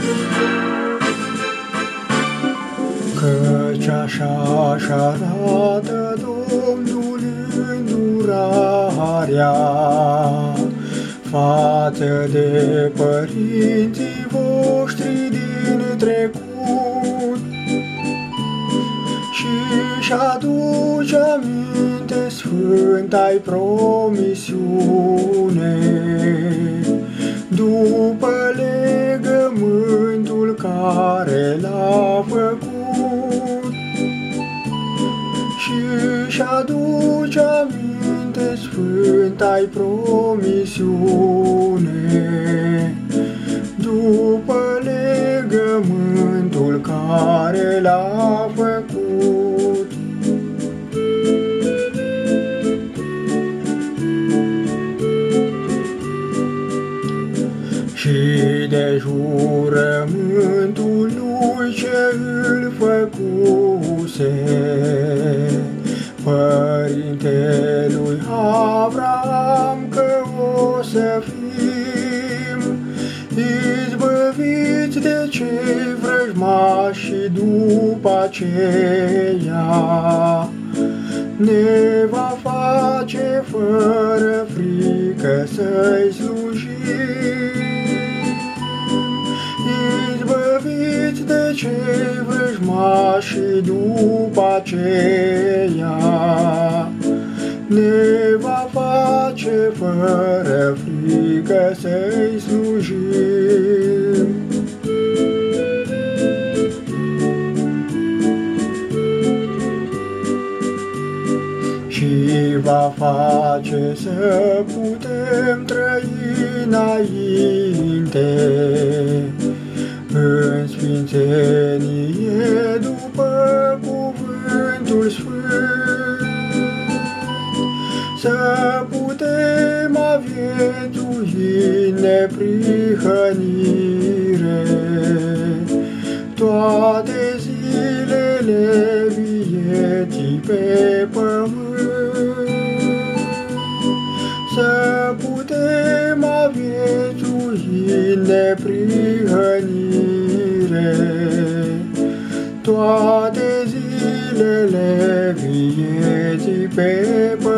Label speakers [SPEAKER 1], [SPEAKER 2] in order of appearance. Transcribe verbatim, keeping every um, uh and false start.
[SPEAKER 1] Căci așa-și arată Domnul îndurarea față de părinții voștri din trecut, și-și aduce aminte sfânta-i promisiune, după legământul care l-a făcut. Și-și aduce aminte sfânta-i promisiune, după legământul care l-a făcut. Și de jurământul lui ce îl făcuse părintelui Avram, că o să fim izbăviți de cei vrăjmași, și după aceea ne va face fără frică să-i slujim. Izbăviți de cei vrăjmași, și după aceea ne va face fără frică să-i slujim. Și va face să putem trăi înainte în sfințenie după cuvântul sfânt, să putem aviețui în neprihănire toate zilele vieții pe pământ, să putem aviețui în neprihănire toate zilele vieții pe pământ.